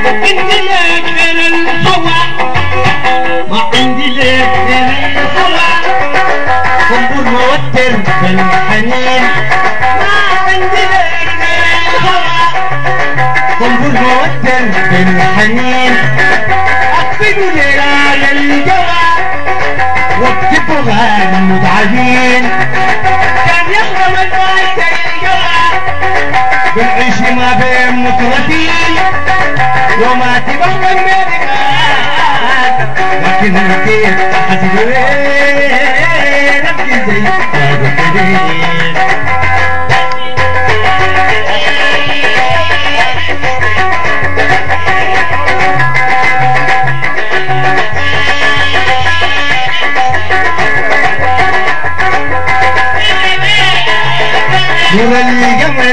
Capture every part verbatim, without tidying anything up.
انت لك غير الهوى ما عندي لك غير الهوى صنبور موتر بالحنين ما عندي لك غير الهوى صنبور موتر بالحنين اقفلوا ليلة الجوى واكتبوا غير المتعبين كان يحرم البيت الجوى بالعيش ما بين متردين يوماتي بحلم بلقاك لكن كيف حسد وين ابكي زي باب الحديد نور القمر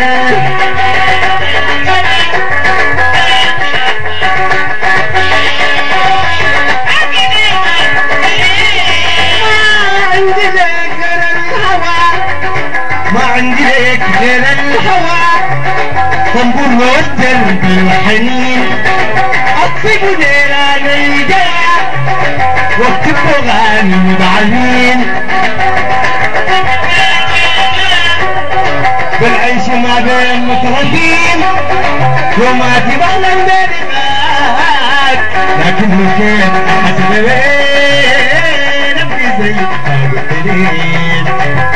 ما عندي لك غير الهوى صنبور موتر بالحنين اطفئوا نيران الجوى واكتبوا غاني مضعفين بالعيش ما بين متردين يوماتي بحلم بلقاك لكن كيف حسب وين ابكي زي باب الحديد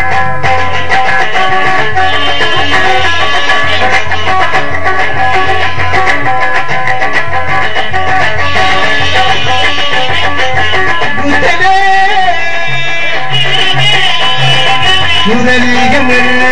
نور القمر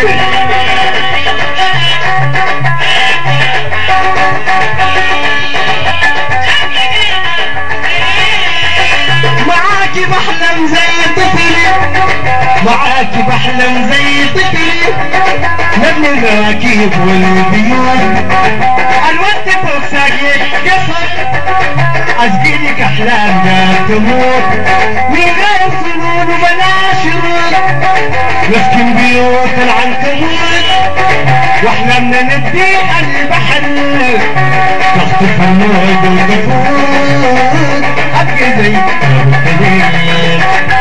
معاكي بحلم زي طفلي معاكي بحلم زي طفلي نبني المراكب والبيوت الوقت فوق ساقيك قصر اسقيلك احلام جات تموت من غير سنون وبلا شروط نسكن بيوت العنكبوت واحلامنا ندي البحر تخطف الموج والنفوس ابقي زي باب الحديد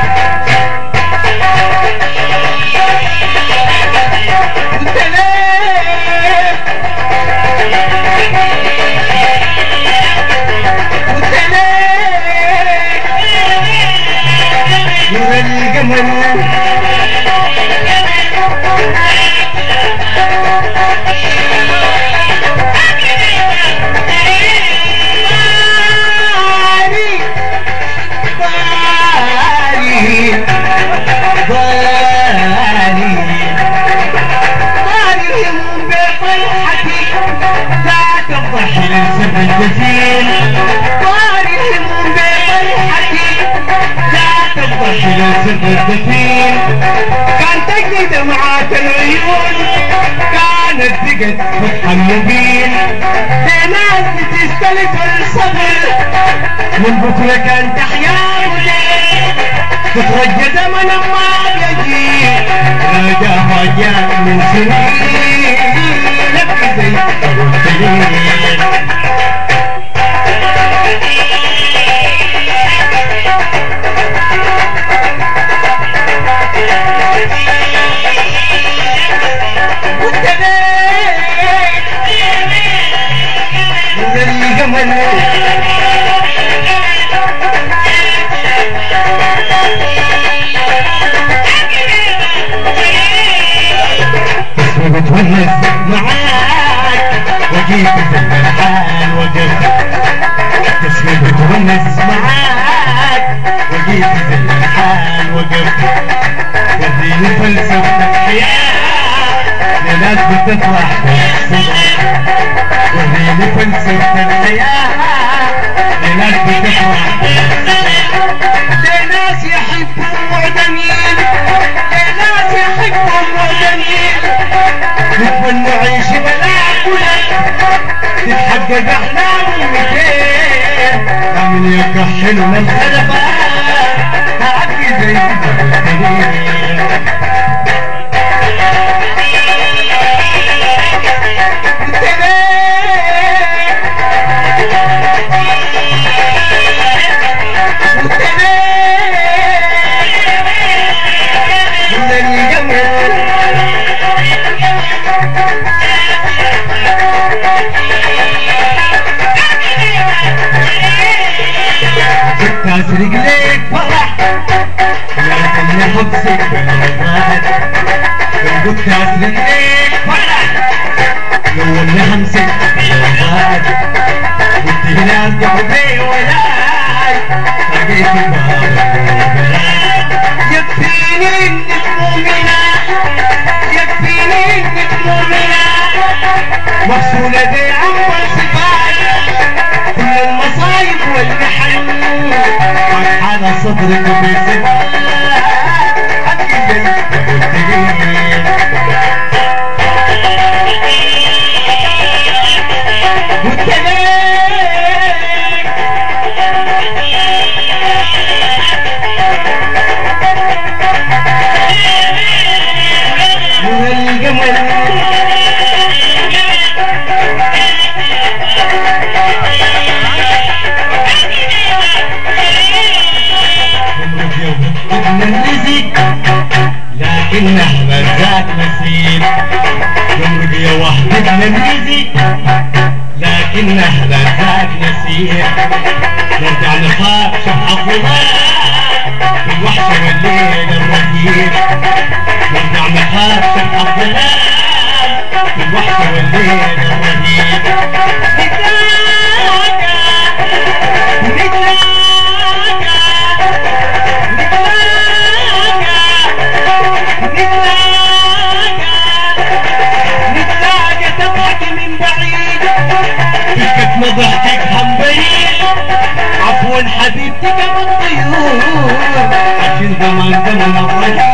وانت ليه وانت ليه نور القمر الدفين طاري الهموم بفرحتي لا تفضح الى سر الدفين كان تجني دمعات العيون كانت ثقت فتح المبين في ناس بتستلف الصبر من بكره كان تحيا وليل تترجى زمن ما يجي راجع فجاء من سنين نبكي زي الدليل بتونس معاك وجيت في الحال وقفت تسمي بتونس معاك وجيت في الحال وقفت وديني فلسفة الحياة لناس بتفرح بالصبح وديني فلسفة الحياة لناس بتفرح بالصبح لناس يحبوا معدمين لناس يحبوا معدمين نتمنى عيش بلا كلك تتحقق احلام ميتين اعمل يكحل من الخلفات تعدي زي الدليل انت ليه اسرق ليك فرح لكني حبسك بالوفات لو كنت اسرق ليك فرح لو اني همسك بالوفات كنت هنا قلبي ولاي لقيت بابك يكفيني انك مؤمنة يكفيني انك مؤمنة مغسولة دي عمر صفات كل المصايب والمحن على صدرك بصفات حقي قلت ليك لكنه مزاك نسيب يمرق يا وحدك نميزي لكنه مزاك نسيب نرجع نخاف شبح فضاء في الوحشة والليل الرهيب نرجع نخاف شبح فضاء في الوحشة والليل الرهيب ضحكك هم بعيد عفوا حبيبتي قبل الطيور عشان زمان زمان